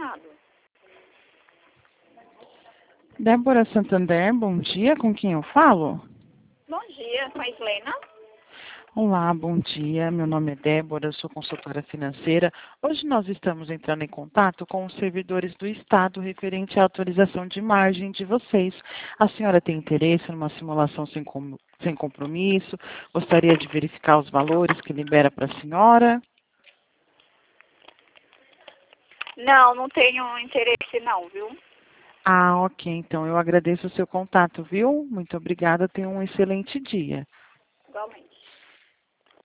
chamado. Débora Santander, bom dia, com quem eu falo? Bom dia, com a Islena. Olá, bom dia, meu nome é Débora, eu sou consultora financeira. Hoje nós estamos entrando em contato com os servidores do Estado referente à autorização de margem de vocês. A senhora tem interesse numa simulação sem compromisso? Gostaria de verificar os valores que libera para a senhora? Não, não tenho interesse não, viu? Ah, ok, então eu agradeço o seu contato, viu? Muito obrigada, tenha um excelente dia. Igualmente.